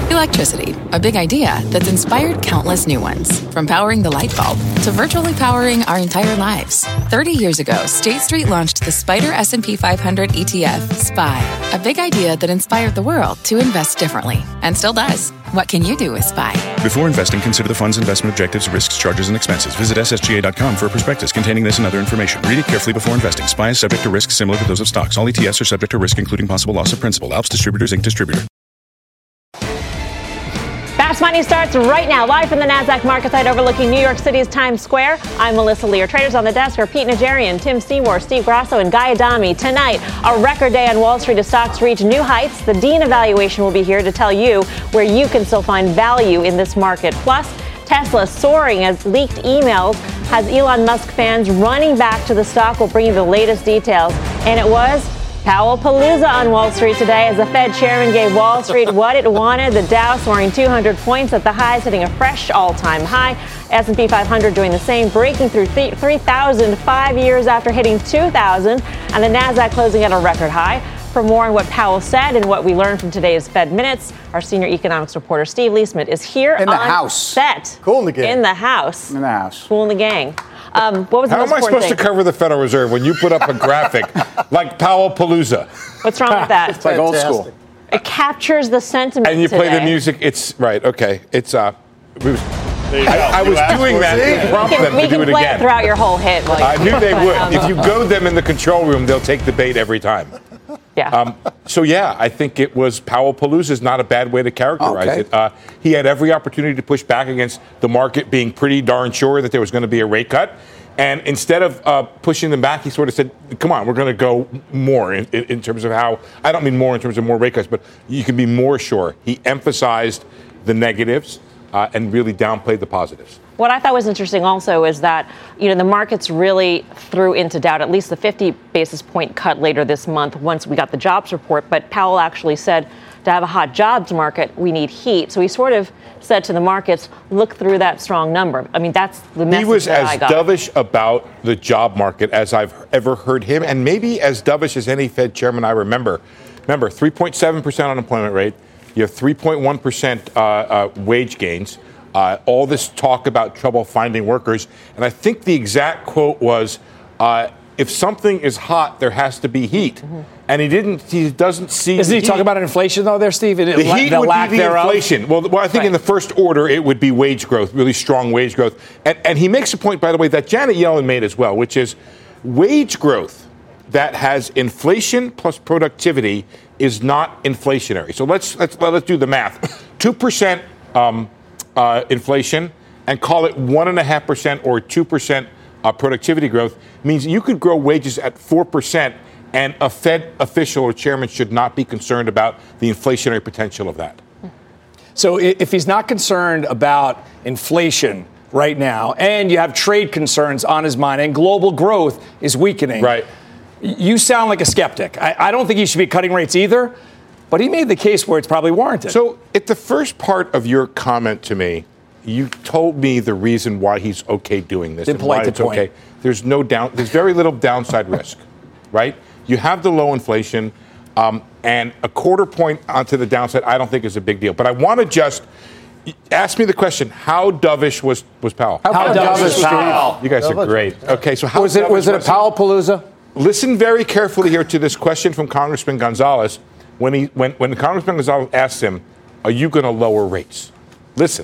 Electricity, a big idea that's inspired countless new ones. From powering the light bulb to virtually powering our entire lives. 30 years ago, State Street launched the SPDR S&P 500 ETF, SPY. A big idea that inspired the world to invest differently. And still does. What can you do with SPY? Before investing, consider the fund's investment objectives, risks, charges, and expenses. Visit ssga.com for a prospectus containing this and other information. Read it carefully before investing. SPY is subject to risks similar to those of stocks. All ETFs are subject to risk, including possible loss of principal. Alps Distributors, Inc. Distributor. Fast Money starts right now, live from the NASDAQ market site overlooking New York City's Times Square. I'm Melissa Lee. Our traders on the desk are Pete Najarian, Tim Seymour, Steve Grasso, and Guy Adami. Tonight, a record day on Wall Street as stocks reach new heights. The Dean evaluation will be here to tell you where you can still find value in this market. Plus, Tesla soaring as leaked emails has Elon Musk fans running back to the stock. We'll bring you the latest details. And it was Powell-palooza on Wall Street today as the Fed chairman gave Wall Street what it wanted. The Dow soaring 200 points at the highs, hitting a fresh all-time high. S&P 500 doing the same, breaking through 3,000 5 years after hitting 2,000. And the NASDAQ closing at a record high. For more on what Powell said and what we learned from today's Fed Minutes, our senior economics reporter Steve Leisman is here in the on house. set. Cool in the gang. In the house. In the house. Cool in the gang. What was the How most am I important supposed thing? to cover the Federal Reserve when you put up a graphic like Powell-palooza? What's wrong with that? It's like old school. It captures the sentiment And you today. play the music. It's right. Okay. It's I was You doing that to prompt them we to do can it play it again. throughout your whole hit. I knew they would. If you goad them in the control room, they'll take the bait every time. Yeah. So, yeah, I think it was Powell-palooza is not a bad way to characterize it. He had every opportunity to push back against the market being pretty darn sure that there was going to be a rate cut. And instead of pushing them back, he sort of said, come on, we're going to go more in terms of how – I don't mean more in terms of more rate cuts, but you can be more sure. He emphasized the negatives and really downplayed the positives. What I thought was interesting also is that, the markets really threw into doubt at least the 50 basis point cut later this month once we got the jobs report. But Powell actually said to have a hot jobs market, we need heat. So he sort of said to the markets, look through that strong number. I mean, that's the message He was that as I got. dovish about the job market as I've ever heard him, and maybe as dovish as any Fed chairman I remember. Remember, 3.7% unemployment rate. You have 3.1% wage gains. All this talk about trouble finding workers. And I think the exact quote was, if something is hot, there has to be heat. Mm-hmm. And he doesn't see. Isn't he talking about inflation, though, there, Steve? The heat would be the inflation. Well, I think in the first order, it would be wage growth, really strong wage growth. And he makes a point, by the way, that Janet Yellen made as well, which is wage growth that has inflation plus productivity is not inflationary. So let's do the math. 2% inflation and call it 1.5% or 2% productivity growth means you could grow wages at 4%, and a Fed official or chairman should not be concerned about the inflationary potential of that. So if he's not concerned about inflation right now, and you have trade concerns on his mind, and global growth is weakening, right? You sound like a skeptic. I don't think he should be cutting rates either, but he made the case where it's probably warranted. So at the first part of your comment to me, you told me the reason why he's okay doing this. Didn't and why polite it's the point. okay. There's very little downside risk, right? You have the low inflation, and a quarter point onto the downside, I don't think is a big deal. But I want to just ask me the question: how dovish was Powell? How dovish was Powell? You guys are great. Okay, so how Was it a Powell-palooza? Listen very carefully here to this question from Congressman Gonzalez. When Congressman Gonzalez asked him, "Are you going to lower rates?" Listen.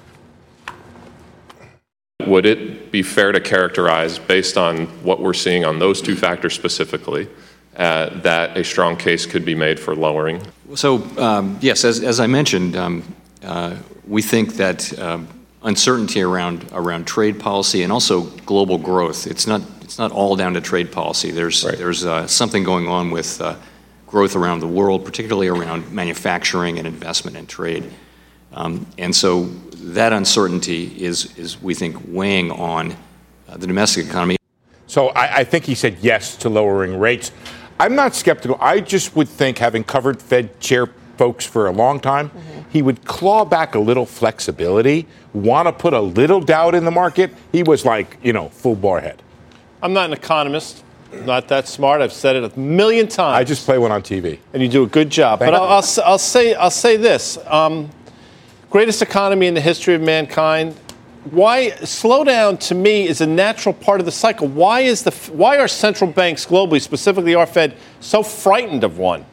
Would it be fair to characterize, based on what we're seeing on those two factors specifically, that a strong case could be made for lowering? So, yes, as I mentioned, we think that uncertainty around trade policy and also global growth, it's not all down to trade policy. There's something going on with growth around the world, particularly around manufacturing and investment and trade. And so that uncertainty is, we think, weighing on the domestic economy. So I think he said yes to lowering rates. I'm not skeptical. I just would think, having covered Fed chair folks for a long time, he would claw back a little flexibility, want to put a little doubt in the market. He was like, full bar head. I'm not an economist. Not that smart. I've said it a million times. I just play one on TV. And you do a good job. But I'll say this. greatest economy in the history of mankind. Why slowdown to me is a natural part of the cycle? Why are central banks globally, specifically our Fed, so frightened of one?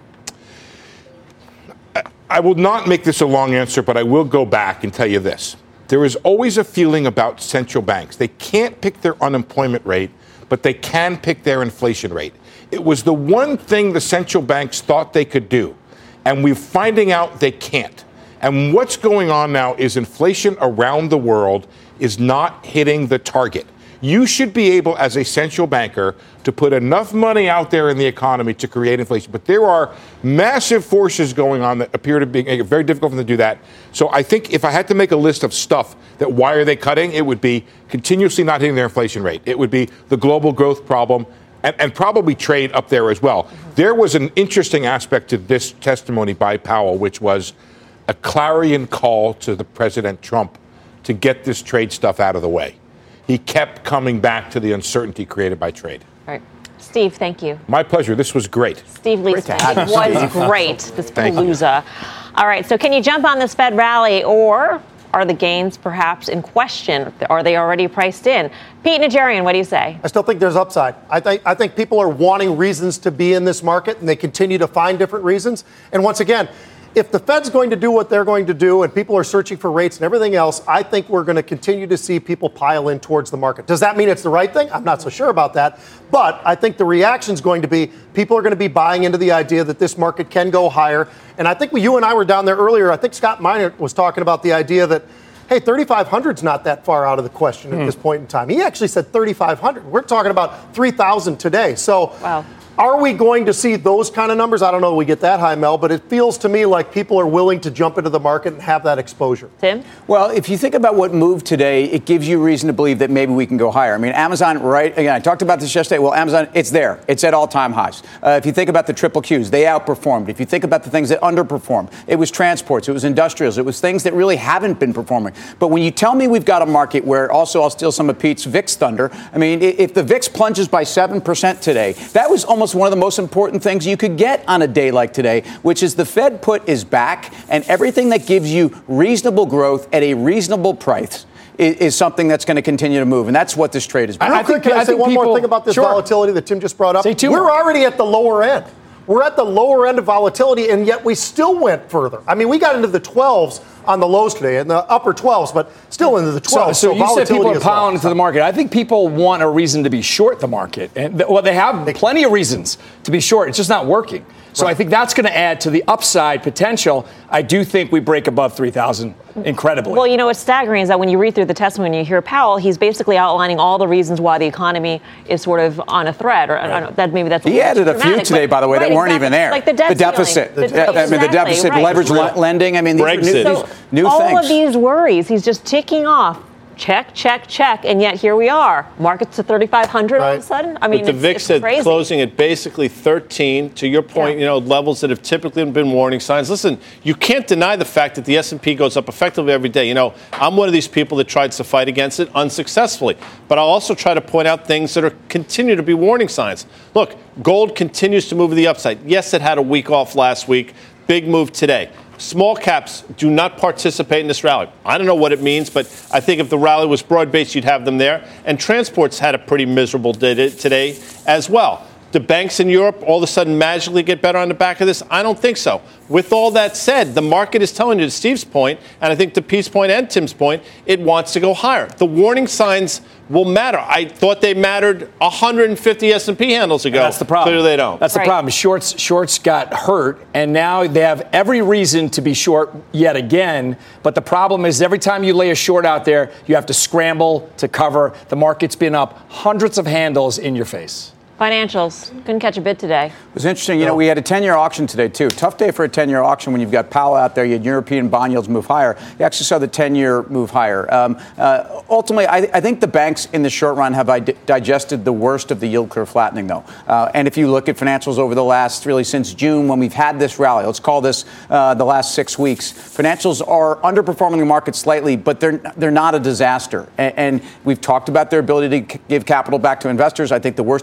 I will not make this a long answer, but I will go back and tell you this. There is always a feeling about central banks. They can't pick their unemployment rate, but they can pick their inflation rate. It was the one thing the central banks thought they could do, and we're finding out they can't. And what's going on now is inflation around the world is not hitting the target. You should be able, as a central banker, to put enough money out there in the economy to create inflation. But there are massive forces going on that appear to be making it very difficult for them to do that. So I think if I had to make a list of stuff that why are they cutting, it would be continuously not hitting their inflation rate. It would be the global growth problem and probably trade up there as well. There was an interesting aspect to this testimony by Powell, which was a clarion call to the President Trump to get this trade stuff out of the way. He kept coming back to the uncertainty created by trade. All right. Steve, thank you. My pleasure. This was great. Steve Liesman. It was great, this palooza. All right, so can you jump on this Fed rally, or are the gains perhaps in question? Are they already priced in? Pete Najarian, what do you say? I still think there's upside. I think people are wanting reasons to be in this market, and they continue to find different reasons. And once again, if the Fed's going to do what they're going to do and people are searching for rates and everything else, I think we're going to continue to see people pile in towards the market. Does that mean it's the right thing? I'm not so sure about that. But I think the reaction is going to be people are going to be buying into the idea that this market can go higher. And I think you and I were down there earlier. I think Scott Minerd was talking about the idea that, hey, 3,500 is not that far out of the question at this point in time. He actually said 3,500. We're talking about 3,000 today. So are we going to see those kind of numbers? I don't know if we get that high, Mel, but it feels to me like people are willing to jump into the market and have that exposure. Tim? Well, if you think about what moved today, it gives you reason to believe that maybe we can go higher. I mean, Amazon, right? Again, I talked about this yesterday. Well, Amazon, it's there. It's at all-time highs. If you think about the triple Qs, they outperformed. If you think about the things that underperformed, it was transports, it was industrials, it was things that really haven't been performing. But when you tell me we've got a market where also I'll steal some of Pete's VIX thunder, I mean, if the VIX plunges by 7% today, that was almost one of the most important things you could get on a day like today, which is the Fed put is back, and everything that gives you reasonable growth at a reasonable price is something that's going to continue to move, and that's what this trade is. I think can I say one more thing about this volatility that Tim just brought up? We're already at the lower end. We're at the lower end of volatility, and yet we still went further. I mean, we got into the 12s on the lows today, in the upper 12s, but still into the 12s. So you said people are piling into the market. I think people want a reason to be short the market. And they have plenty of reasons to be short. It's just not working. So I think that's going to add to the upside potential. I do think we break above 3,000 incredibly. Well, you know, what's staggering is that when you read through the testimony and you hear Powell, he's basically outlining all the reasons why the economy is sort of on a thread. Or I don't know, that maybe that's he added a few today, by the way, that weren't even there. Like the deficit. The deficit, leverage lending. I mean, these are new all things. All of these worries, he's just ticking off. Check, check, check, and yet here we are. Markets to 3,500 all of a sudden. I mean, but the VIX said closing at basically 13. To your point, levels that have typically been warning signs. Listen, you can't deny the fact that the S&P goes up effectively every day. I'm one of these people that tries to fight against it unsuccessfully. But I'll also try to point out things that continue to be warning signs. Look, gold continues to move to the upside. Yes, it had a week off last week. Big move today. Small caps do not participate in this rally. I don't know what it means, but I think if the rally was broad-based, you'd have them there. And transports had a pretty miserable day today as well. Do banks in Europe all of a sudden magically get better on the back of this? I don't think so. With all that said, the market is telling you, to Steve's point, and I think to Pete's point and Tim's point, it wants to go higher. The warning signs will matter. I thought they mattered 150 S&P handles ago. That's the problem. Clearly they don't. That's the problem. Shorts got hurt, and now they have every reason to be short yet again. But the problem is every time you lay a short out there, you have to scramble to cover. The market's been up hundreds of handles in your face. Financials. Couldn't catch a bid today. It was interesting. We had a 10-year auction today, too. Tough day for a 10-year auction when you've got Powell out there. You had European bond yields move higher. You actually saw the 10-year move higher. Ultimately, I think the banks in the short run have digested the worst of the yield curve flattening, though. And if you look at financials over the last, really since June, when we've had this rally, let's call this the last 6 weeks, financials are underperforming the market slightly, but they're not a disaster. And we've talked about their ability to give capital back to investors. I think the worst of the yield curve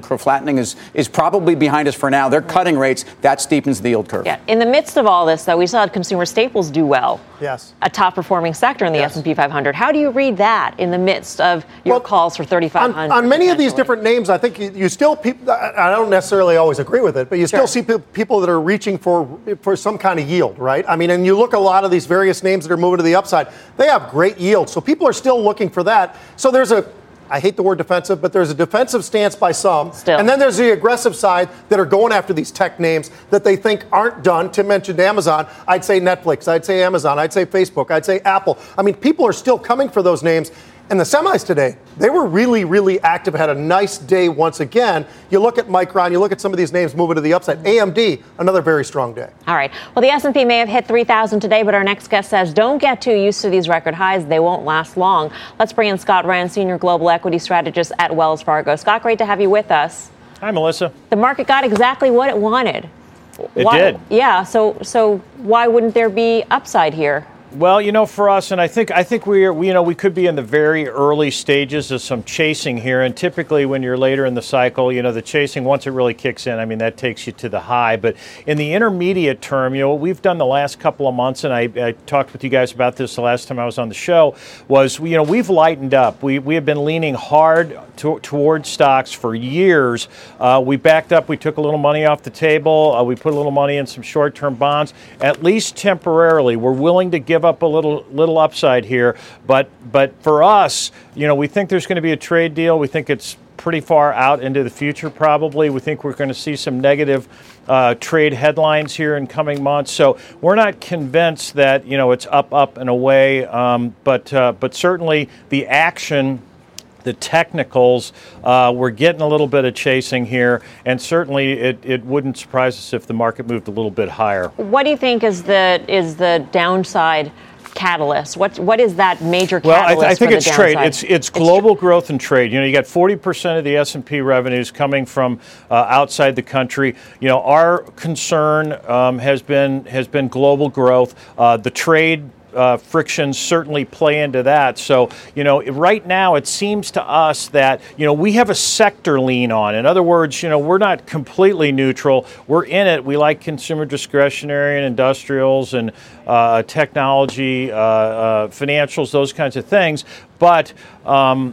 flattening is probably behind us for now. They're cutting rates. That steepens the yield curve. Yeah. In the midst of all this, though, we saw consumer staples do well. Yes. A top-performing sector in the S&P 500. How do you read that in the midst of your calls for 3,500? On many of these different names, I think you still people. I don't necessarily always agree with it, but you still see people that are reaching for some kind of yield, right? I mean, and you look at a lot of these various names that are moving to the upside. They have great yield, so people are still looking for that. So there's I hate the word defensive, but there's a defensive stance by some. Still. And then there's the aggressive side that are going after these tech names that they think aren't done. Tim mentioned Amazon. I'd say Netflix. I'd say Amazon. I'd say Facebook. I'd say Apple. I mean, people are still coming for those names. And the semis today, they were really, really active, had a nice day once again. You look at Micron, you look at some of these names moving to the upside. AMD, another very strong day. All right. Well, the S&P may have hit 3,000 today, but our next guest says don't get too used to these record highs. They won't last long. Let's bring in Scott Rand, Senior Global Equity Strategist at Wells Fargo. Scott, great to have you with us. Hi, Melissa. The market got exactly what it wanted. It did. Yeah. So why wouldn't there be upside here? Well, for us, and I think we could be in the very early stages of some chasing here. And typically, when you're later in the cycle, the chasing, once it really kicks in, I mean, that takes you to the high. But in the intermediate term, what we've done the last couple of months, and I talked with you guys about this the last time I was on the show, was we've lightened up. We have been leaning hard towards stocks for years. We backed up. We took a little money off the table. We put a little money in some short-term bonds, at least temporarily. We're willing to give up a little upside here, but for us, we think there's going to be a trade deal. We think it's pretty far out into the future. Probably, we think we're going to see some negative trade headlines here in coming months. So we're not convinced that it's up and away, but certainly the action. The technicals, we're getting a little bit of chasing here, and certainly it wouldn't surprise us if the market moved a little bit higher. What do you think is the downside catalyst? What is that major catalyst? Well, I think it's trade. Downside? It's global growth and trade. You got 40% of the S&P revenues coming from outside the country. Our concern has been global growth. The trade frictions certainly play into that. So, right now it seems to us that, we have a sector lean on. In other words, we're not completely neutral. We're in it. We like consumer discretionary and industrials and technology, financials, those kinds of things. But, in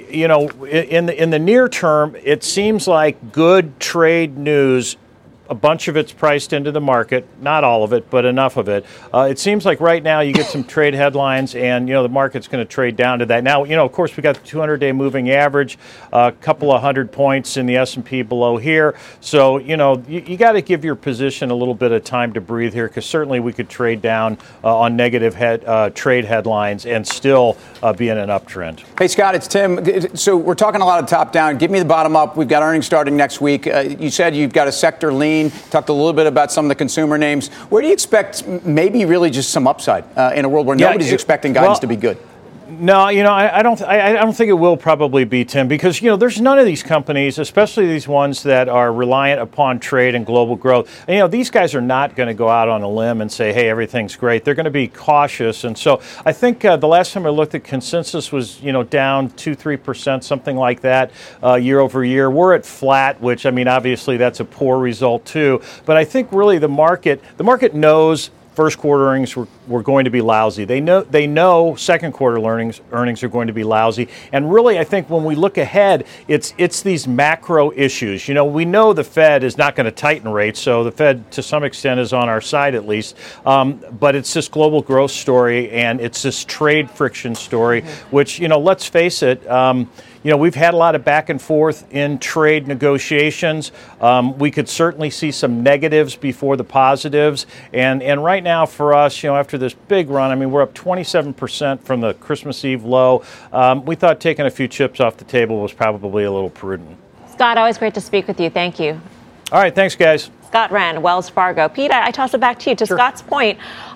the near term, it seems like good trade news. A bunch of it's priced into the market, not all of it, but enough of it. It seems like right now you get some trade headlines, and the market's going to trade down to that. Now, of course, we got the 200-day moving average, a couple of hundred points in the S&P below here. So, you got to give your position a little bit of time to breathe here, because certainly we could trade down on negative trade headlines and still be in an uptrend. Hey, Scott, it's Tim. So we're talking a lot of top down. Give me the bottom up. We've got earnings starting next week. You said you've got a sector lean. Talked a little bit about some of the consumer names. Where do you expect maybe really just some upside in a world where nobody's expecting guidance to be good? No, I don't think it will probably be, Tim, because there's none of these companies, especially these ones that are reliant upon trade and global growth. And, these guys are not going to go out on a limb and say, hey, everything's great. They're going to be cautious, and so I think the last time I looked at consensus was down 2-3%, something like that, year over year. We're at flat, which obviously that's a poor result too. But I think really the market knows. First quarter earnings were going to be lousy. They know second quarter earnings are going to be lousy. And really, I think when we look ahead, it's these macro issues. We know the Fed is not going to tighten rates, so the Fed to some extent is on our side at least. But it's this global growth story, and it's this trade friction story, which let's face it. We've had a lot of back and forth in trade negotiations. We could certainly see some negatives before the positives. And right now for us, after this big run, we're up 27% from the Christmas Eve low. We thought taking a few chips off the table was probably a little prudent. Scott, always great to speak with you. Thank you. All right. Thanks, guys. Scott Rand, Wells Fargo. Pete, I toss it back to you. To Scott's point,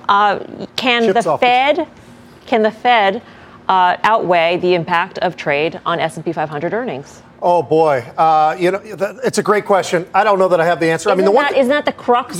can the Fed outweigh the impact of trade on S&P 500 earnings? Oh, boy. It's a great question. I don't know that I have the answer. Isn't that the crux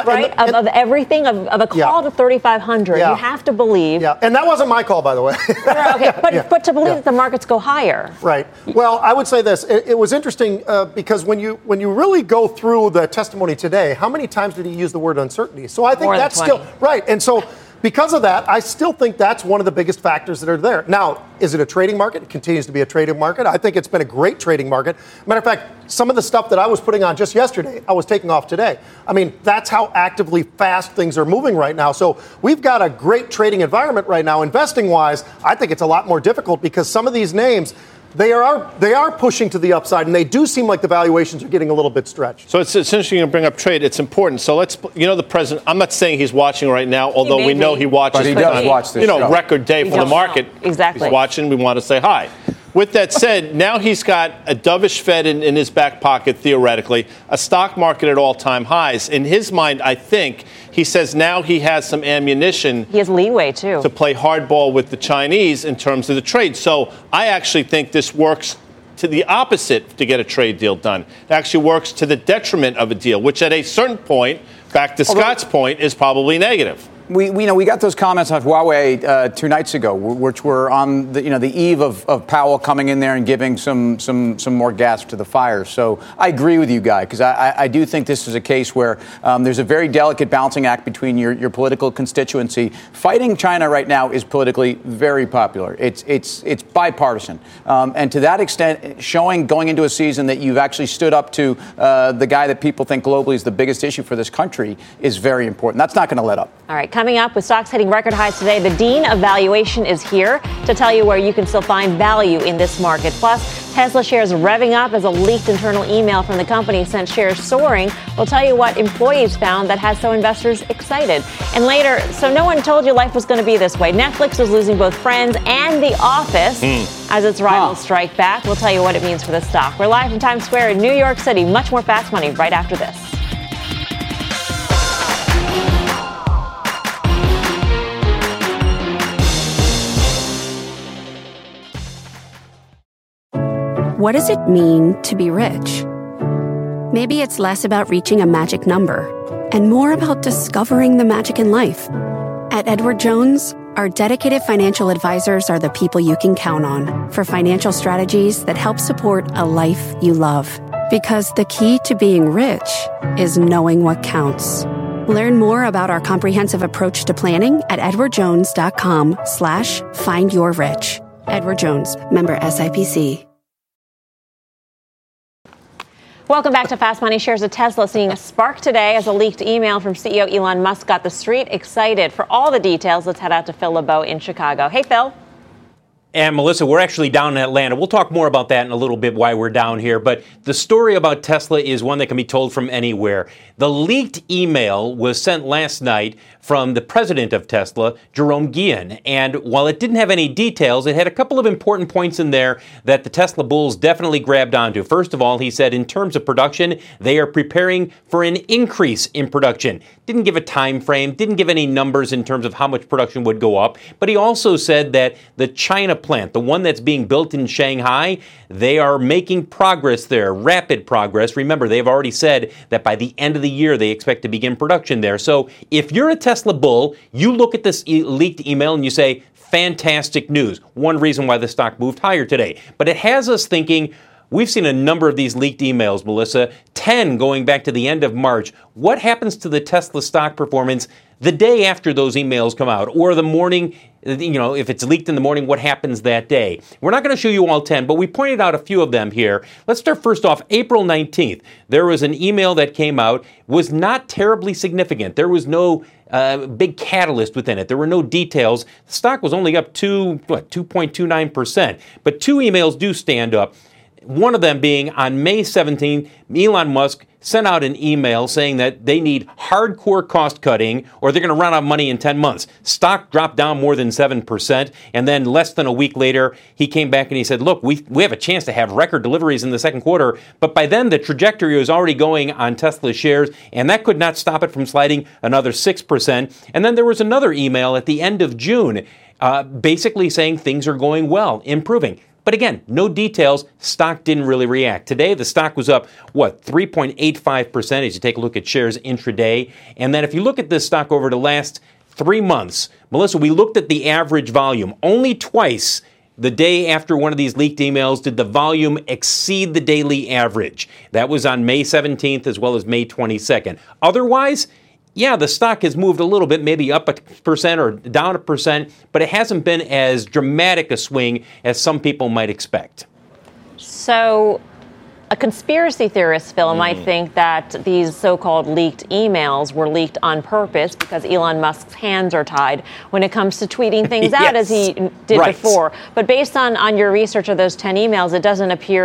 of everything, of a call to 3,500? You have to believe. Yeah, and that wasn't my call, by the way. Okay, but to believe that the markets go higher. Right. Well, I would say this. It was interesting because when you really go through the testimony today, how many times did he use the word uncertainty? So I think that's still right. And so because of that, I still think that's one of the biggest factors that are there. Now, is it a trading market? It continues to be a trading market. I think it's been a great trading market. Matter of fact, some of the stuff that I was putting on just yesterday, I was taking off today. I mean, that's how actively fast things are moving right now. So we've got a great trading environment right now. Investing-wise, I think it's a lot more difficult because some of these names, they are pushing to the upside, and they do seem like the valuations are getting a little bit stretched. So it's interesting to bring up trade. It's important. So the president, I'm not saying he's watching right now, although we know he watches. But he does watch this show. Record day for the market. Exactly. He's watching. We want to say hi. With that said, now he's got a dovish Fed in his back pocket, theoretically, a stock market at all-time highs. In his mind, I think, he says now he has some ammunition. He has leeway, too. To play hardball with the Chinese in terms of the trade. So I actually think this works to the opposite to get a trade deal done. It actually works to the detriment of a deal, which at a certain point, back to Scott's point, is probably negative. We got those comments on Huawei 2 nights ago, which were on the eve of Powell coming in there and giving some more gas to the fire. So I agree with you, Guy, because I do think this is a case where there's a very delicate balancing act between your political constituency. Fighting China right now is politically very popular. It's bipartisan, and to that extent, going into a season that you've actually stood up to the guy that people think globally is the biggest issue for this country is very important. That's not going to let up. All right, coming up with stocks hitting record highs today, the Dean of Valuation is here to tell you where you can still find value in this market. Plus, Tesla shares revving up as a leaked internal email from the company sent shares soaring. We'll tell you what employees found that has so investors excited. And later, so no one told you life was going to be this way. Netflix was losing both Friends and The Office as its rivals strike back. We'll tell you what it means for the stock. We're live from Times Square in New York City. Much more Fast Money right after this. What does it mean to be rich? Maybe it's less about reaching a magic number and more about discovering the magic in life. At Edward Jones, our dedicated financial advisors are the people you can count on for financial strategies that help support a life you love. Because the key to being rich is knowing what counts. Learn more about our comprehensive approach to planning at edwardjones.com/findyourrich. Edward Jones, member SIPC. Welcome back to Fast Money. Shares of Tesla seeing a spark today as a leaked email from CEO Elon Musk got the street excited. For all the details, let's head out to Phil LeBeau in Chicago. Hey, Phil. And Melissa, we're actually down in Atlanta. We'll talk more about that in a little bit, why we're down here. But the story about Tesla is one that can be told from anywhere. The leaked email was sent last night from the president of Tesla, Jerome Guillen. And while it didn't have any details, it had a couple of important points in there that the Tesla bulls definitely grabbed onto. First of all, he said in terms of production, they are preparing for an increase in production. Didn't give a time frame, didn't give any numbers in terms of how much production would go up. But he also said that the China plant, the one that's being built in Shanghai, they are making progress there, rapid progress. Remember, they've already said that by the end of the year, they expect to begin production there. So if you're a Tesla bull, you look at this leaked email and you say, fantastic news. One reason why the stock moved higher today. But it has us thinking, we've seen a number of these leaked emails, Melissa, 10 going back to the end of March. What happens to the Tesla stock performance the day after those emails come out, or the morning, if it's leaked in the morning, what happens that day? We're not going to show you all 10, but we pointed out a few of them here. Let's start first off, April 19th. There was an email that came out, was not terribly significant. There was no big catalyst within it. There were no details. The stock was only up 2.29%. But two emails do stand up. One of them being on May 17th, Elon Musk sent out an email saying that they need hardcore cost cutting or they're going to run out of money in 10 months. Stock dropped down more than 7%. And then less than a week later, he came back and he said, look, we have a chance to have record deliveries in the second quarter. But by then, the trajectory was already going on Tesla shares, and that could not stop it from sliding another 6%. And then there was another email at the end of June basically saying things are going well, improving. But again, no details. Stock didn't really react. Today, the stock was up, 3.85% as you take a look at shares intraday. And then if you look at this stock over the last 3 months, Melissa, we looked at the average volume. Only twice the day after one of these leaked emails did the volume exceed the daily average. That was on May 17th as well as May 22nd. Otherwise, yeah, the stock has moved a little bit, maybe up 1% or down 1%, but it hasn't been as dramatic a swing as some people might expect. So a conspiracy theorist, Phil, might think that these so-called leaked emails were leaked on purpose because Elon Musk's hands are tied when it comes to tweeting things out as he did before. But based on your research of those 10 emails, it doesn't appear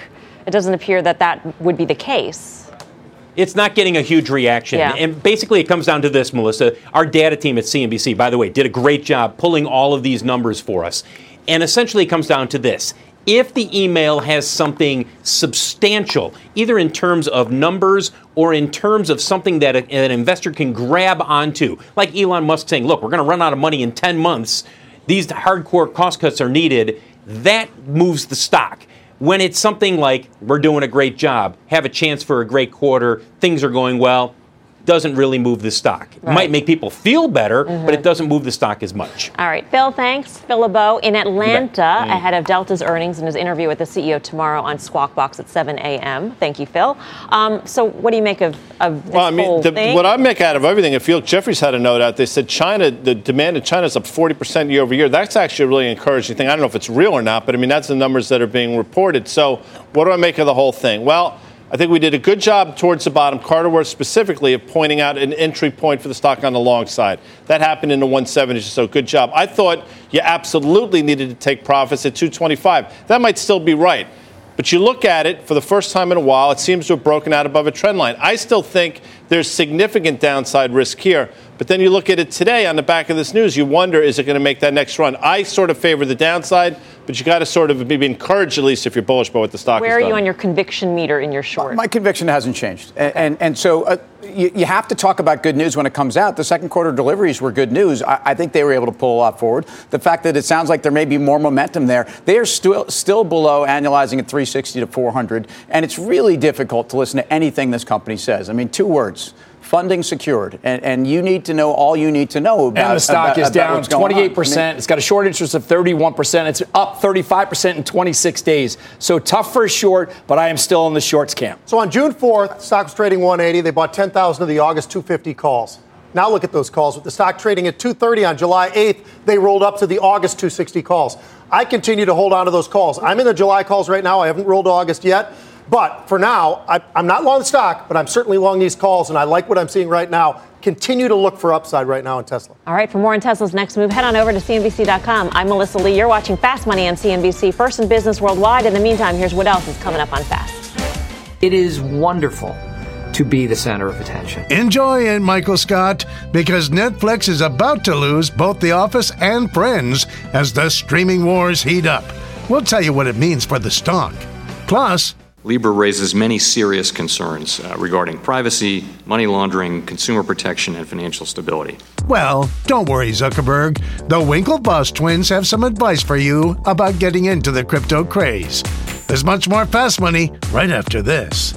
that would be the case. It's not getting a huge reaction. Yeah. And basically it comes down to this, Melissa. Our data team at CNBC, by the way, did a great job pulling all of these numbers for us. And essentially it comes down to this. If the email has something substantial, either in terms of numbers or in terms of something that an investor can grab onto, like Elon Musk saying, look, we're going to run out of money in 10 months, these hardcore cost cuts are needed, that moves the stock. When it's something like, we're doing a great job, have a chance for a great quarter, things are going well, doesn't really move the stock. It might make people feel better, but it doesn't move the stock as much. All right, Phil, thanks. Phil LeBeau in Atlanta ahead of Delta's earnings and his interview with the CEO tomorrow on Squawk Box at 7 a.m. Thank you, Phil. So what do you make of this whole thing? What I make out of everything, if you look, Jeffries had a note out. They said the demand in China is up 40% year over year. That's actually a really encouraging thing. I don't know if it's real or not, but I mean, that's the numbers that are being reported. So what do I make of the whole thing? Well, I think we did a good job towards the bottom, Carter Worth specifically, of pointing out an entry point for the stock on the long side. That happened in the 170s, so good job. I thought you absolutely needed to take profits at 225. That might still be right. But you look at it, for the first time in a while, it seems to have broken out above a trend line. I still think there's significant downside risk here. But then you look at it today on the back of this news, you wonder, is it going to make that next run? I sort of favor the downside, but you got to sort of maybe encourage, at least if you're bullish about what the stock is. Where are you on your conviction meter in your short? My conviction hasn't changed. And so you have to talk about good news when it comes out. The second quarter deliveries were good news. I think they were able to pull a lot forward. The fact that it sounds like there may be more momentum there, they are still below annualizing at 360 to 400. And it's really difficult to listen to anything this company says. I mean, 2 words. Funding secured, and you need to know all you need to know about. And the stock is down 28%. I mean, it's got a short interest of 31%. It's up 35% in 26 days. So tough for a short, but I am still in the shorts camp. So on June 4th, stock was trading 180. They bought 10,000 of the August 250 calls. Now look at those calls. With the stock trading at 230 on July 8th, they rolled up to the August 260 calls. I continue to hold on to those calls. I'm in the July calls right now. I haven't rolled to August yet. But for now, I'm not long the stock, but I'm certainly long these calls, and I like what I'm seeing right now. Continue to look for upside right now in Tesla. All right, for more on Tesla's next move, head on over to CNBC.com. I'm Melissa Lee. You're watching Fast Money on CNBC, first in business worldwide. In the meantime, here's what else is coming up on Fast. It is wonderful to be the center of attention. Enjoy it, Michael Scott, because Netflix is about to lose both The Office and Friends as the streaming wars heat up. We'll tell you what it means for the stock. Plus, Libra raises many serious concerns regarding privacy, money laundering, consumer protection, and financial stability. well, don't worry, Zuckerberg. The Winklevoss twins have some advice for you about getting into the crypto craze. There's much more Fast Money right after this.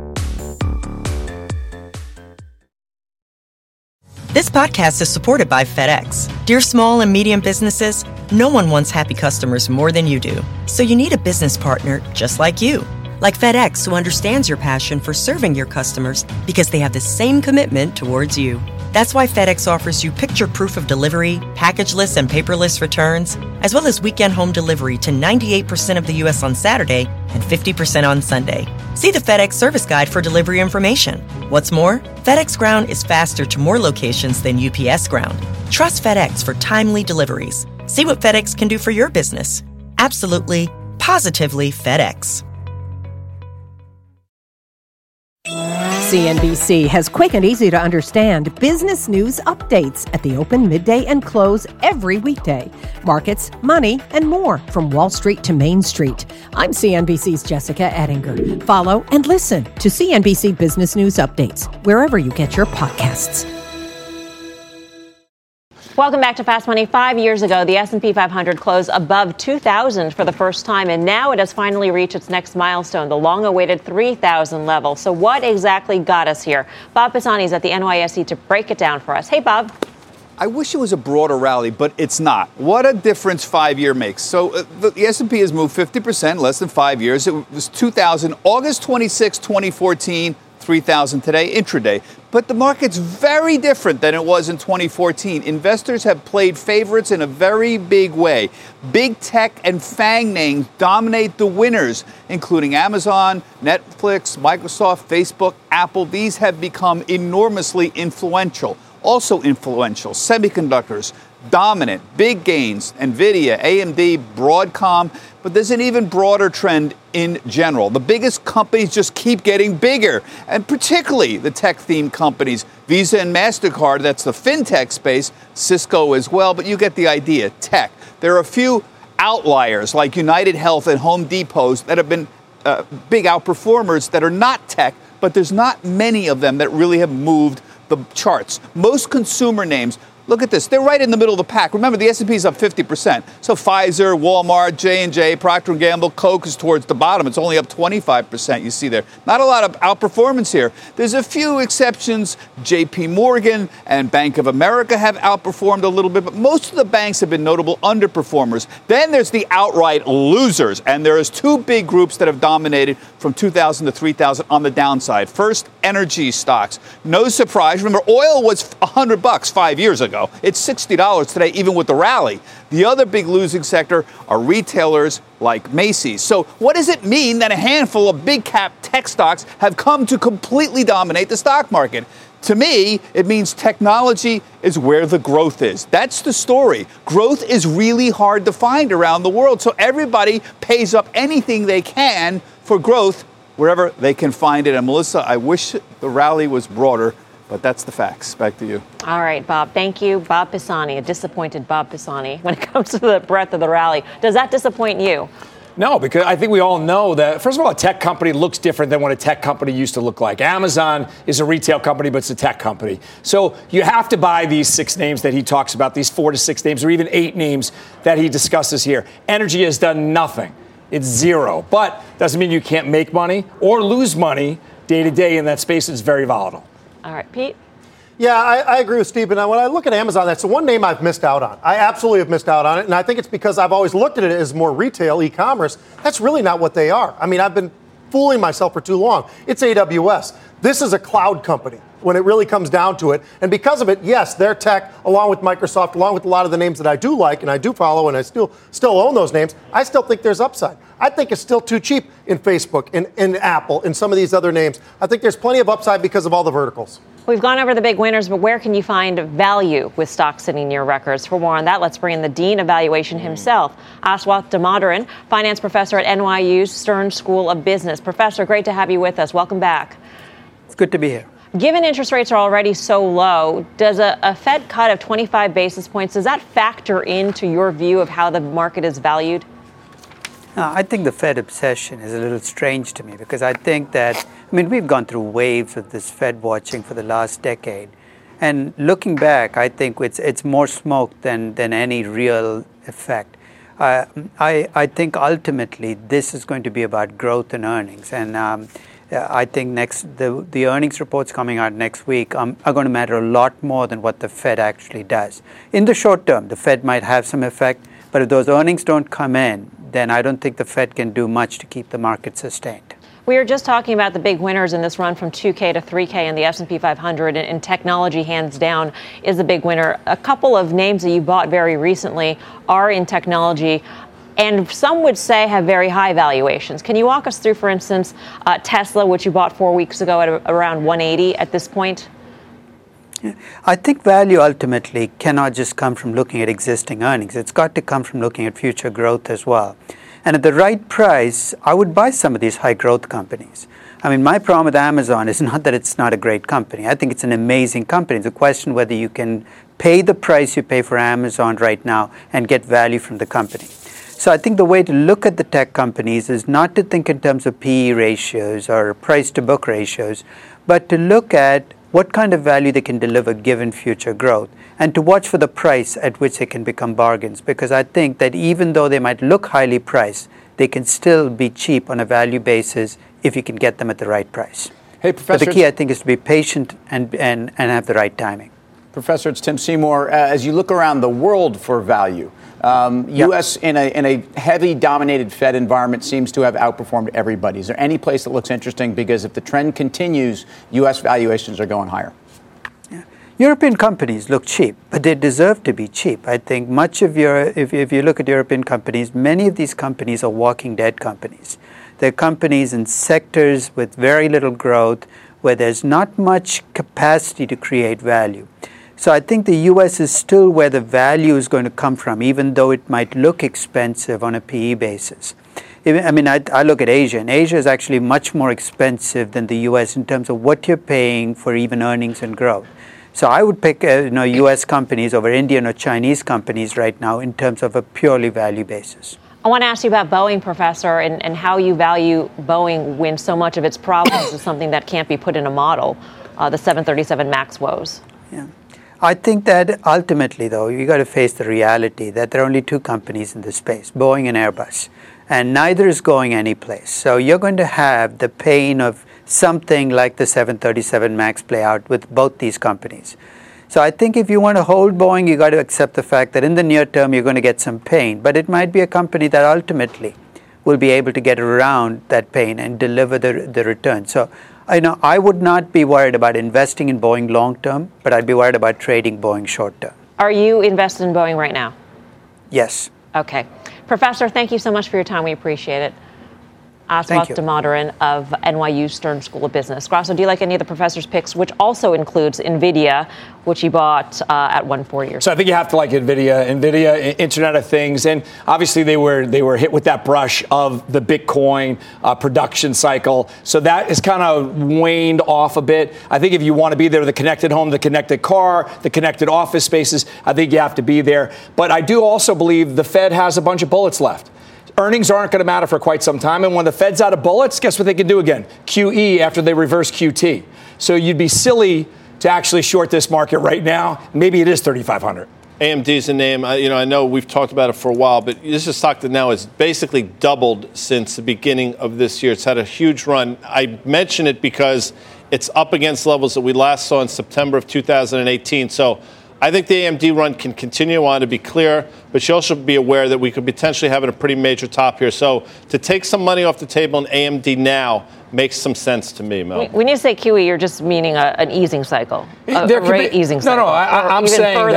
This podcast is supported by FedEx. Dear small and medium businesses, no one wants happy customers more than you do. So you need a business partner just like you. Like FedEx, who understands your passion for serving your customers because they have the same commitment towards you. That's why FedEx offers you picture proof of delivery, packageless and paperless returns, as well as weekend home delivery to 98% of the U.S. on Saturday and 50% on Sunday. See the FedEx service guide for delivery information. What's more, FedEx Ground is faster to more locations than UPS Ground. Trust FedEx for timely deliveries. See what FedEx can do for your business. Absolutely, positively FedEx. CNBC has quick and easy to understand business news updates at the open, midday, and close every weekday. Markets, money, and more from Wall Street to Main Street. I'm CNBC's Jessica Ettinger. Follow and listen to CNBC Business News Updates wherever you get your podcasts. Welcome back to Fast Money. 5 years ago, the S&P 500 closed above 2,000 for the first time, and now it has finally reached its next milestone, the long-awaited 3,000 level. So what exactly got us here? Bob Pisani is at the NYSE to break it down for us. Hey, Bob. I wish it was a broader rally, but it's not. What a difference 5 year makes. So the S&P has moved 50% less than 5 years. It was 2,000 August 26, 2014. 3,000 today, intraday. But the market's very different than it was in 2014. Investors have played favorites in a very big way. Big tech and FANG names dominate the winners, including Amazon, Netflix, Microsoft, Facebook, Apple. These have become enormously influential. Also influential, semiconductors, dominant, big gains, NVIDIA, AMD, Broadcom. But there's an even broader trend in general. The biggest companies just keep getting bigger, and particularly the tech-themed companies, Visa and MasterCard, that's the fintech space, Cisco as well, but you get the idea, tech. There are a few outliers like United Health and Home Depots that have been big outperformers that are not tech, but there's not many of them that really have moved the charts. Most consumer names, look at this. They're right in the middle of the pack. Remember, the S&P is up 50%. So Pfizer, Walmart, J&J, Procter & Gamble, Coke is towards the bottom. It's only up 25%, you see there. Not a lot of outperformance here. There's a few exceptions. J.P. Morgan and Bank of America have outperformed a little bit, but most of the banks have been notable underperformers. Then there's the outright losers, and there's two big groups that have dominated from 2000 to 3000 on the downside. First, energy stocks. No surprise. Remember, oil was $100 5 years ago. It's $60 today, even with the rally. The other big losing sector are retailers like Macy's. So what does it mean that a handful of big cap tech stocks have come to completely dominate the stock market? To me, it means technology is where the growth is. That's the story. Growth is really hard to find around the world. So everybody pays up anything they can for growth wherever they can find it. And Melissa, I wish the rally was broader, but that's the facts. Back to you. All right, Bob. Thank you. Bob Pisani, a disappointed Bob Pisani when it comes to the breadth of the rally. Does that disappoint you? No, because I think we all know that, first of all, a tech company looks different than what a tech company used to look like. Amazon is a retail company, but it's a tech company. So you have to buy these 6 names that he talks about, these 4 to 6 names, or even 8 names that he discusses here. Energy has done nothing. It's zero. But doesn't mean you can't make money or lose money day to day in that space. It's very volatile. All right, Pete? Yeah, I agree with Steve. And when I look at Amazon, that's the one name I've missed out on. I absolutely have missed out on it. And I think it's because I've always looked at it as more retail, e-commerce. That's really not what they are. I mean, I've been fooling myself for too long. It's AWS. This is a cloud company when it really comes down to it. And because of it, yes, their tech, along with Microsoft, along with a lot of the names that I do like and I do follow and I still own those names, I still think there's upside. I think it's still too cheap in Facebook, in Apple, in some of these other names. I think there's plenty of upside because of all the verticals. We've gone over the big winners, but where can you find value with stocks sitting near records? For more on that, let's bring in the Dean of Valuation himself, Aswath Damodaran, finance professor at NYU's Stern School of Business. Professor, great to have you with us. Welcome back. It's good to be here. Given interest rates are already so low, does a Fed cut of 25 basis points, does that factor into your view of how the market is valued? I think the Fed obsession is a little strange to me because I think that, we've gone through waves of this Fed watching for the last decade. And looking back, I think it's more smoke than any real effect. I think ultimately this is going to be about growth and earnings. And I think the earnings reports coming out next week are going to matter a lot more than what the Fed actually does. In the short term, the Fed might have some effect, but if those earnings don't come in, then I don't think the Fed can do much to keep the market sustained. We were just talking about the big winners in this run from 2K to 3K in the S&P 500, and technology, hands down, is the big winner. A couple of names that you bought very recently are in technology, and some would say have very high valuations. Can you walk us through, for instance, Tesla, which you bought 4 weeks ago at around 180 at this point? I think value ultimately cannot just come from looking at existing earnings. It's got to come from looking at future growth as well. And at the right price, I would buy some of these high growth companies. My problem with Amazon is not that it's not a great company. I think it's an amazing company. It's a question whether you can pay the price you pay for Amazon right now and get value from the company. So I think the way to look at the tech companies is not to think in terms of PE ratios or price to book ratios, but to look at what kind of value they can deliver given future growth, and to watch for the price at which they can become bargains. Because I think that even though they might look highly priced, they can still be cheap on a value basis if you can get them at the right price. Hey, Professor. But the key, I think, is to be patient and have the right timing. Professor, it's Tim Seymour. As you look around the world for value, U.S. in a heavy dominated Fed environment seems to have outperformed everybody. Is there any place that looks interesting? Because if the trend continues, U.S. valuations are going higher. European companies look cheap, but they deserve to be cheap. I think much of if you look at European companies, many of these companies are walking dead companies. They're companies in sectors with very little growth, where there's not much capacity to create value. So I think the U.S. is still where the value is going to come from, even though it might look expensive on a PE basis. I look at Asia, and Asia is actually much more expensive than the U.S. in terms of what you're paying for even earnings and growth. So I would pick U.S. companies over Indian or Chinese companies right now in terms of a purely value basis. I want to ask you about Boeing, Professor, and how you value Boeing when so much of its problems is something that can't be put in a model, the 737 MAX woes. Yeah. I think that ultimately, though, you got to face the reality that there are only two companies in this space, Boeing and Airbus, and neither is going anyplace. So you're going to have the pain of something like the 737 MAX play out with both these companies. So I think if you want to hold Boeing, you got to accept the fact that in the near term you're going to get some pain, but it might be a company that ultimately will be able to get around that pain and deliver the return. So I would not be worried about investing in Boeing long term, but I'd be worried about trading Boeing short term. Are you invested in Boeing right now? Yes. Okay. Professor, thank you so much for your time. We appreciate it. Aswath Damodaran of NYU Stern School of Business. Grasso, do you like any of the professor's picks, which also includes NVIDIA, which he bought at 140 or so? So I think you have to like NVIDIA, Internet of Things, and obviously they were hit with that brush of the Bitcoin production cycle. So that is kind of waned off a bit. I think if you want to be there, the connected home, the connected car, the connected office spaces, I think you have to be there. But I do also believe the Fed has a bunch of bullets left. Earnings aren't going to matter for quite some time. And when the Fed's out of bullets, guess what they can do again? QE after they reverse QT. So you'd be silly to actually short this market right now. Maybe it is 3,500. AMD is a name. I know we've talked about it for a while, but this is a stock that now has basically doubled since the beginning of this year. It's had a huge run. I mention it because it's up against levels that we last saw in September of 2018. So I think the AMD run can continue on, to be clear, but you also be aware that we could potentially have a pretty major top here. So to take some money off the table in AMD now makes some sense to me, Mel. When you say QE, you're just meaning an easing cycle, a rate easing cycle. No, I'm saying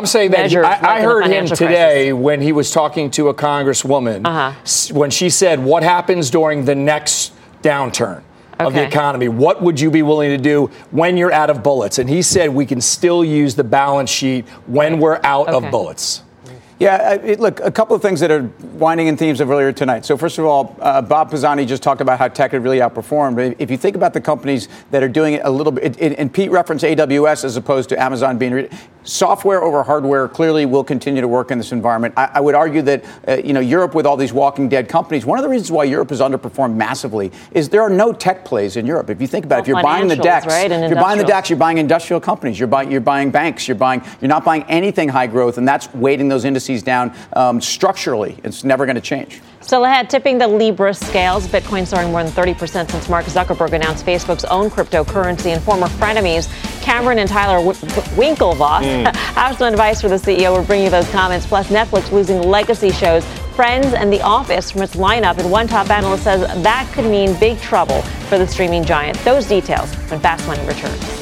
that I heard him today when he was talking to a congresswoman, when she said, what happens during the next downturn of the economy? What would you be willing to do when you're out of bullets? And he said we can still use the balance sheet when we're out of bullets. Yeah, look, a couple of things that are winding in themes of earlier tonight. So first of all, Bob Pisani just talked about how tech had really outperformed. If you think about the companies that are doing it a little bit, and Pete referenced AWS as opposed to Amazon being software over hardware clearly will continue to work in this environment. I would argue that Europe with all these walking dead companies, one of the reasons why Europe has underperformed massively is there are no tech plays in Europe. If you think about it, if you're buying the DAX, you're buying industrial companies, you're buying banks, you're not buying anything high growth, and that's weighting those indices down structurally. It's never going to change. Still ahead, tipping the Libra scales. Bitcoin soaring more than 30% since Mark Zuckerberg announced Facebook's own cryptocurrency, and former frenemies Cameron and Tyler Winklevoss have some advice for the CEO. We're bringing you those comments. Plus, Netflix losing legacy shows Friends and The Office from its lineup, and one top analyst says that could mean big trouble for the streaming giant. Those details when Fast Money returns.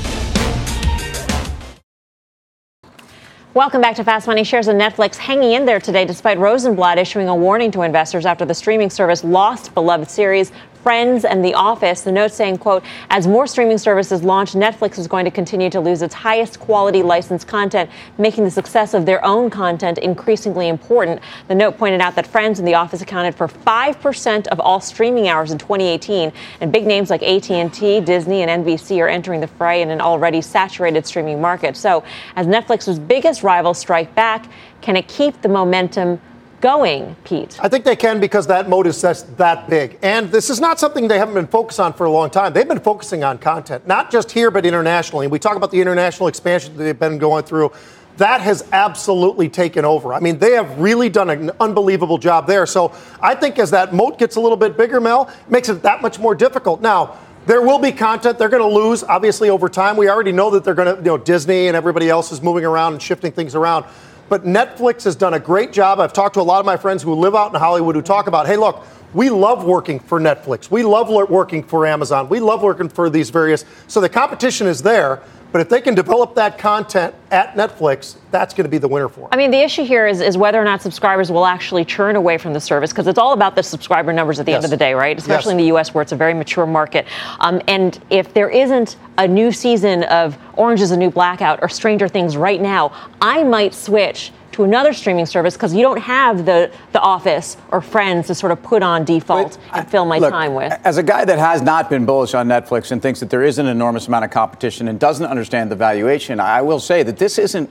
Welcome back to Fast Money. Shares of Netflix hanging in there today despite Rosenblatt issuing a warning to investors after the streaming service lost beloved series Friends and The Office. The note saying, quote, as more streaming services launch, Netflix is going to continue to lose its highest quality licensed content, making the success of their own content increasingly important. The note pointed out that Friends and The Office accounted for 5% of all streaming hours in 2018, and big names like AT&T, Disney, and NBC are entering the fray in an already saturated streaming market. So, as Netflix's biggest rivals strike back, can it keep the momentum going, Pete? I think they can because that moat is that big. And this is not something they haven't been focused on for a long time. They've been focusing on content, not just here, but internationally. And we talk about the international expansion that they've been going through. That has absolutely taken over. I mean, they have really done an unbelievable job there. So I think as that moat gets a little bit bigger, Mel, it makes it that much more difficult. Now, there will be content they're going to lose, obviously, over time. We already know that they're going to, Disney and everybody else is moving around and shifting things around. But Netflix has done a great job. I've talked to a lot of my friends who live out in Hollywood who talk about, hey, look, we love working for Netflix. We love working for Amazon. We love working for these various. So the competition is there. But if they can develop that content at Netflix, that's going to be the winner for them. I mean, the issue here is whether or not subscribers will actually churn away from the service, because it's all about the subscriber numbers at the end of the day, right? Especially in the U.S., where it's a very mature market. And if there isn't a new season of Orange is the New Blackout or Stranger Things right now, I might switch to another streaming service because you don't have the Office or Friends to sort of put on default and fill my time with. As a guy that has not been bullish on Netflix and thinks that there is an enormous amount of competition and doesn't understand the valuation, I will say that this isn't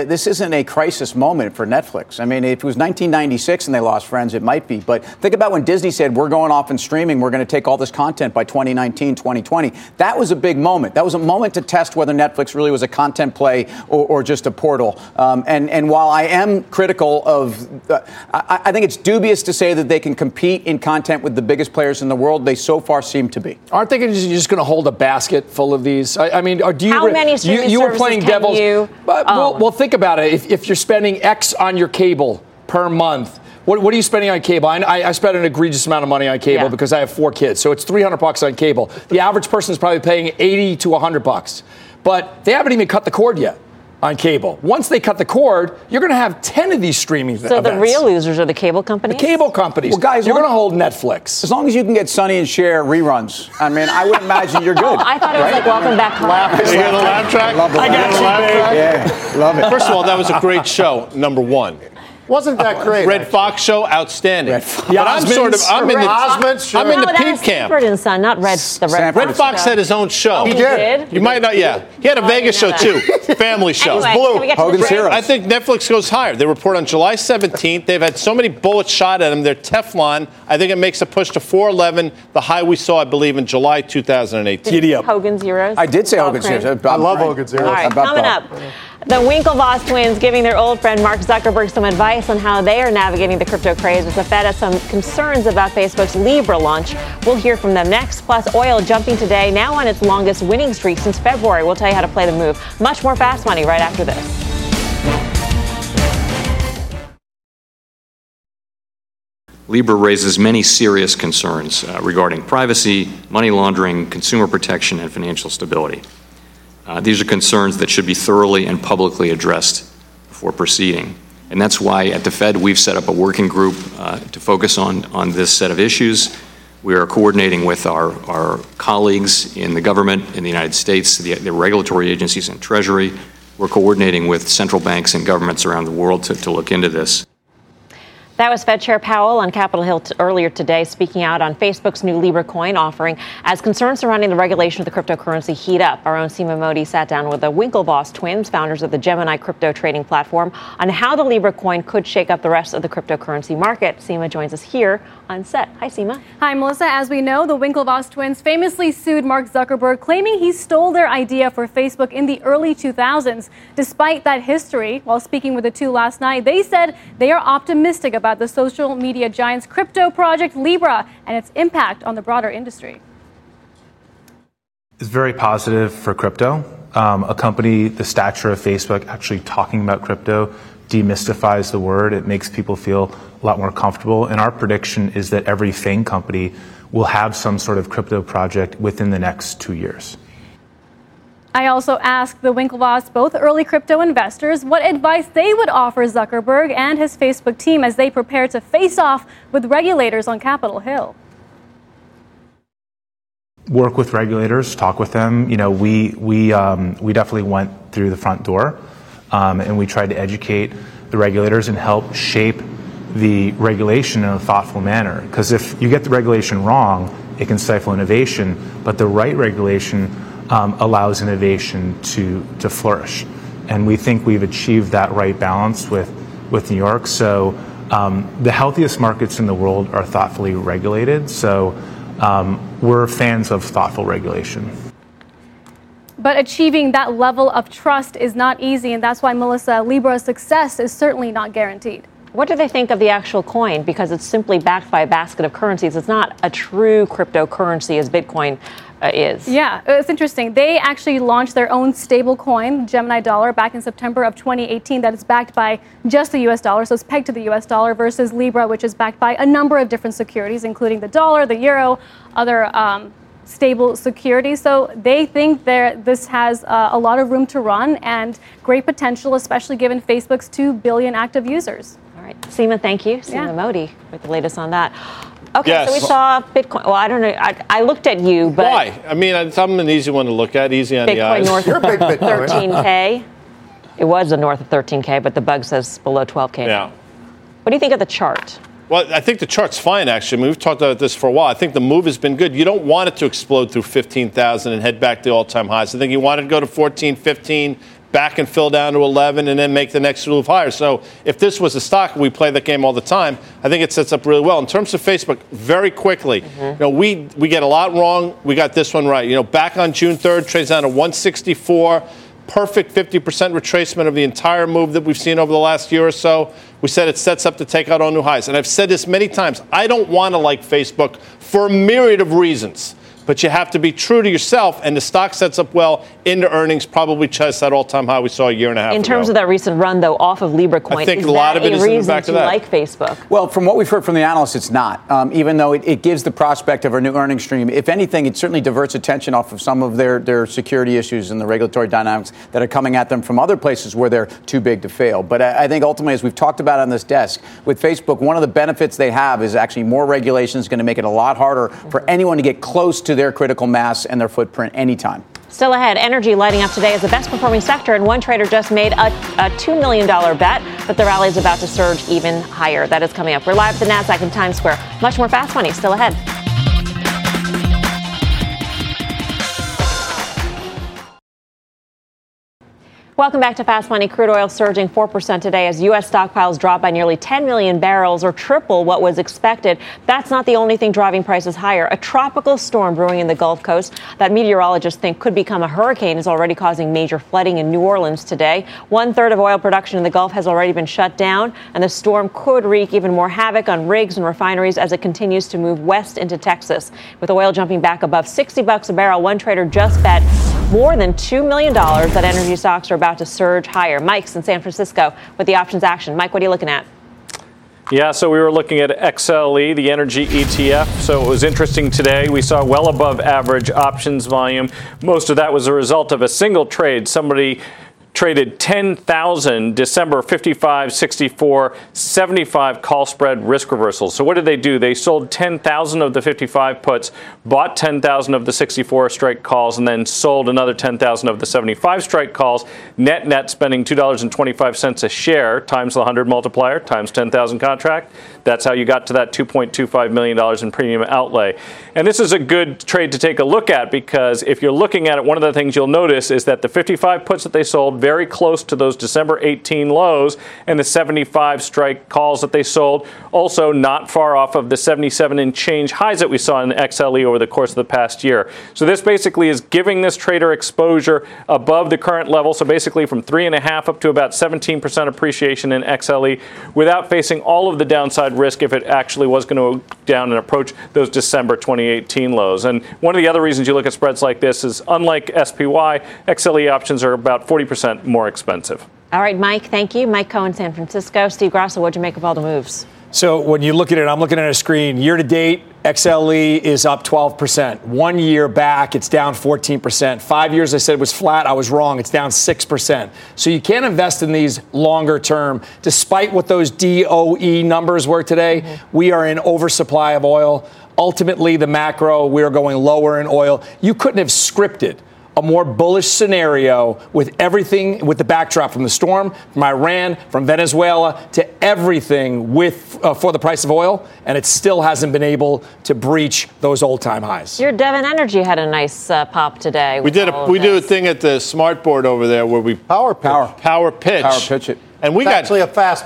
a crisis moment for Netflix. I mean, if it was 1996 and they lost Friends, it might be. But think about when Disney said, we're going off and streaming, we're going to take all this content by 2019, 2020. That was a big moment. That was a moment to test whether Netflix really was a content play or just a portal. And while I am critical of, I think it's dubious to say that they can compete in content with the biggest players in the world. They so far seem to be. Aren't they just going to hold a basket full of these? I mean, do you? How many streaming you were services playing can devil's. you? Well, think about it. If you're spending X on your cable per month. What are you spending on cable? I spend an egregious amount of money on cable because I have 4 kids, so it's $300 on cable. The average person is probably paying $80 to $100, but they haven't even cut the cord yet on cable. Once they cut the cord, you're going to have 10 of these streaming events. So the real losers are the cable companies? The cable companies. Well, guys, you're going to hold Netflix. As long as you can get Sonny and Cher reruns, I mean, I would imagine you're good. I thought it was like Welcome Back Home. You hear the laugh track? Love the track. Yeah, love it. First of all, that was a great show, number one. Wasn't that great? Red Fox show, outstanding. The I'm in the Pete camp. Sanford and Son, not Red. The Red Fox had his own show. He did? You might not. Yeah, he had a Vegas show too. Family show. Anyway, can we get to the Hogan's break? Heroes. I think Netflix goes higher. They report on July 17th. They've had so many bullets shot at them. They're Teflon. I think it makes a push to 411, the high we saw, I believe, in July 2018. Giddy up. Hogan's Heroes. I did say Hogan's Heroes. I love Hogan's Heroes. All right, coming up, the Winklevoss twins giving their old friend Mark Zuckerberg some advice on how they are navigating the crypto craze as the Fed has some concerns about Facebook's Libra launch. We'll hear from them next. Plus, oil jumping today, now on its longest winning streak since February. We'll tell you how to play the move. Much more Fast Money right after this. Libra raises many serious concerns regarding privacy, money laundering, consumer protection, and financial stability. These are concerns that should be thoroughly and publicly addressed before proceeding. And that's why at the Fed we've set up a working group to focus on this set of issues. We are coordinating with our colleagues in the government in the United States, the regulatory agencies and Treasury. We're coordinating with central banks and governments around the world to look into this. That was Fed Chair Powell on Capitol Hill earlier today, speaking out on Facebook's new Libra coin offering as concerns surrounding the regulation of the cryptocurrency heat up. Our own Seema Modi sat down with the Winklevoss twins, founders of the Gemini crypto trading platform, on how the Libra coin could shake up the rest of the cryptocurrency market. Seema joins us here on set. Hi, Seema. Hi, Melissa. As we know, the Winklevoss twins famously sued Mark Zuckerberg, claiming he stole their idea for Facebook in the early 2000s. Despite that history, while speaking with the two last night, they said they are optimistic about the social media giant's crypto project Libra and its impact on the broader industry. It's very positive for crypto. A company the stature of Facebook actually talking about crypto demystifies the word. It makes people feel a lot more comfortable. And our prediction is that every FANG company will have some sort of crypto project within the next 2 years. I also asked the Winklevoss, both early crypto investors, what advice they would offer Zuckerberg and his Facebook team as they prepare to face off with regulators on Capitol Hill. Work with regulators, talk with them. You know, we definitely went through the front door, and we tried to educate the regulators and help shape the regulation in a thoughtful manner. Because if you get the regulation wrong, it can stifle innovation. But the right regulation allows innovation to flourish. And we think we've achieved that right balance with New York. So The healthiest markets in the world are thoughtfully regulated, so we're fans of thoughtful regulation. But achieving that level of trust is not easy, and that's why, Melissa, Libra's success is certainly not guaranteed. What do they think of the actual coin? Because it's simply backed by a basket of currencies. It's not a true cryptocurrency as Bitcoin is. Yeah, it's interesting. They actually launched their own stable coin, Gemini Dollar, back in September of 2018 that is backed by just the US dollar, so it's pegged to the US dollar, versus Libra, which is backed by a number of different securities, including the dollar, the euro, other stable securities. So they think this has a lot of room to run and great potential, especially given Facebook's 2 billion active users. All right, Seema, thank you. Seema Modi with the latest on that. Okay, yes. So we saw Bitcoin. Well, I don't know. I looked at you, but why? I mean, I'm an easy one to look at, easy on the eyes. Bitcoin north of 13K. It was north of 13K, but the bug says below 12K. Yeah. What do you think of the chart? Well, I think the chart's fine, actually. I mean, we've talked about this for a while. I think the move has been good. You don't want it to explode through 15,000 and head back to all-time highs. I think you want it to go to 14, 15, back and fill down to 11, and then make the next move higher. So if this was a stock, we play that game all the time, I think it sets up really well. In terms of Facebook, very quickly, we get a lot wrong. We got this one right. Back on June 3rd, trades down to 164. Perfect 50% retracement of the entire move that we've seen over the last year or so. We said it sets up to take out all new highs. And I've said this many times. I don't want to like Facebook for a myriad of reasons. But you have to be true to yourself, and the stock sets up well into earnings, probably chest that all-time high we saw a year and a half ago. In terms of that recent run, though, off of Libra coin, I think is a lot that of it is in the back to of that. like Facebook? Well, from what we've heard from the analysts, it's not. Even though it gives the prospect of a new earnings stream, if anything, it certainly diverts attention off of some of their security issues and the regulatory dynamics that are coming at them from other places where they're too big to fail. But I think ultimately, as we've talked about on this desk, with Facebook, one of the benefits they have is actually more regulation is going to make it a lot harder for anyone to get close to their critical mass and their footprint anytime. Still ahead, energy lighting up today as the best performing sector, and one trader just made a $2 million bet, but the rally is about to surge even higher. That is coming up. We're live at the NASDAQ in Times Square. Much more Fast Money still ahead. Welcome back to Fast Money. Crude oil surging 4% today as U.S. stockpiles drop by nearly 10 million barrels, or triple what was expected. That's not the only thing driving prices higher. A tropical storm brewing in the Gulf Coast that meteorologists think could become a hurricane is already causing major flooding in New Orleans today. 1/3 of oil production in the Gulf has already been shut down, and the storm could wreak even more havoc on rigs and refineries as it continues to move west into Texas. With oil jumping back above $60 a barrel, one trader just bet more than $2 million that energy stocks are about to surge higher. Mike's in San Francisco with the options action. Mike, what are you looking at? Yeah, so we were looking at XLE, the energy ETF. So it was interesting today. We saw well above average options volume. Most of that was a result of a single trade. Somebody traded 10,000 December 55, 64, 75 call spread risk reversals. So what did they do? They sold 10,000 of the 55 puts, bought 10,000 of the 64 strike calls, and then sold another 10,000 of the 75 strike calls, net spending $2.25 a share times the 100 multiplier times 10,000 contract. That's how you got to that $2.25 million in premium outlay. And this is a good trade to take a look at, because if you're looking at it, one of the things you'll notice is that the 55 puts that they sold very close to those December 18 lows, and the 75 strike calls that they sold also not far off of the 77 and change highs that we saw in the XLE over the course of the past year. So this basically is giving this trader exposure above the current level, so basically from 3.5 up to about 17% appreciation in XLE without facing all of the downside risk if it actually was going to go down and approach those December 2018 lows. And one of the other reasons you look at spreads like this is, unlike SPY, XLE options are about 40% more expensive. All right, Mike, thank you. Mike Cohen, San Francisco. Steve Grasso, what'd you make of all the moves? So when you look at it, I'm looking at a screen. Year to date, XLE is up 12%. 1 year back, it's down 14%. 5 years, I said it was flat. I was wrong. It's down 6%. So you can't invest in these longer term. Despite what those DOE numbers were today, we are in oversupply of oil. Ultimately, the macro, we're going lower in oil. You couldn't have scripted a more bullish scenario with everything, with the backdrop from the storm, from Iran, from Venezuela, to everything for the price of oil, and it still hasn't been able to breach those old-time highs. Your Devon Energy had a nice pop today. We did a thing at the smart board over there where we power pitch it. And we it's got actually a fast pitch.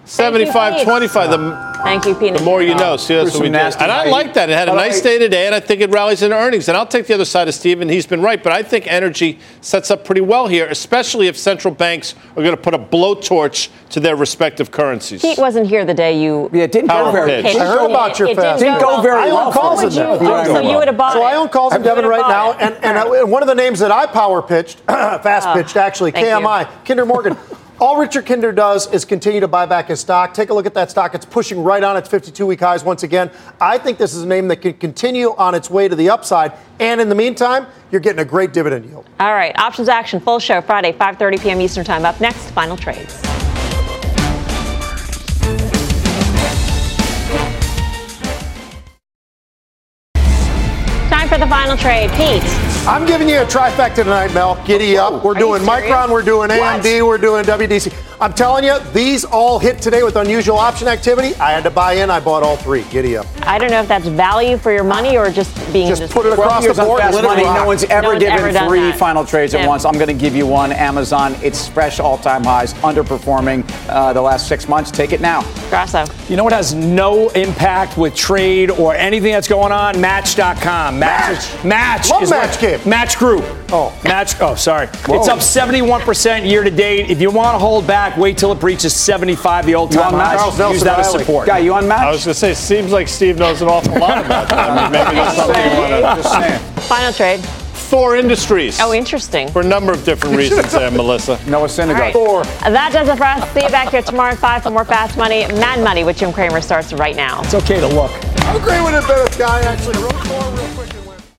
75-25. Thank you, Pete. The more you know. See, that's what we did. And I like that. It had a nice day today, and I think it rallies into earnings. And I'll take the other side of Stephen. He's been right. But I think energy sets up pretty well here, especially if central banks are going to put a blowtorch to their respective currencies. Pete wasn't here the day you. Yeah, it didn't go very I heard about your fast. Didn't go very well. I own calls in Devon. So you would have bought So it. I own calls in Devon right now. And one of the names that I power pitched, fast pitched actually, KMI, Kinder Morgan. All Richard Kinder does is continue to buy back his stock. Take a look at that stock. It's pushing right on its 52-week highs once again. I think this is a name that can continue on its way to the upside. And in the meantime, you're getting a great dividend yield. All right. Options action, full show Friday, 5:30 p.m. Eastern Time. Up next, final trades. Time for the final trade. Pete. I'm giving you a trifecta tonight, Mel. Giddy up. We're doing Micron, we're doing AMD, we're doing WDC. I'm telling you, these all hit today with unusual option activity. I had to buy in. I bought all three. Giddy up. I don't know if that's value for your money or just being just put it across the board. Money. No one's ever given three that. final trades at once. I'm going to give you one. Amazon, it's fresh all-time highs, underperforming the last 6 months. Take it now. Grasso. You know what has no impact with trade or anything that's going on? Match.com. Match Love is Match game. Match Group. Sorry. Whoa. It's up 71% year to date. If you want to hold back, wait till it breaches 75, the old-time highs. Use that as support. Guy, you on Match? I was going to say, it seems like Steve knows an awful lot about that. I mean, maybe that's something you want to just say. Final trade. Thor Industries. Oh, interesting. For a number of different reasons there, Melissa. Noah Syndergaard. Right. Thor. That does it for us. See you back here tomorrow at 5 for more Fast Money. Mad Money with Jim Cramer starts right now. It's okay to look. I agree with it, Bennett guy. Actually, wrote Thor real quick and went.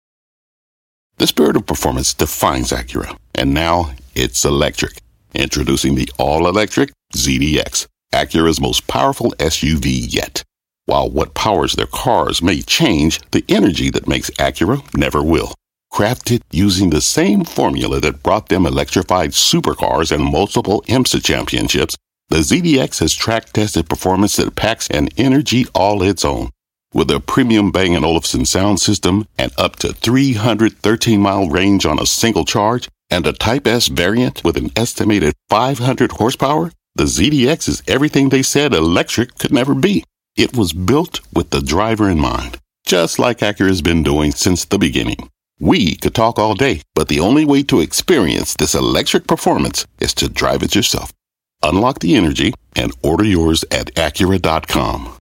The spirit of performance defines Acura, and now it's electric. Introducing the all-electric ZDX, Acura's most powerful SUV yet. While what powers their cars may change, the energy that makes Acura never will. Crafted using the same formula that brought them electrified supercars and multiple IMSA championships, the ZDX has track-tested performance that packs an energy all its own. With a premium Bang & Olufsen sound system and up to 313-mile range on a single charge, and a Type S variant with an estimated 500 horsepower, the ZDX is everything they said electric could never be. It was built with the driver in mind, just like Acura's been doing since the beginning. We could talk all day, but the only way to experience this electric performance is to drive it yourself. Unlock the energy and order yours at Acura.com.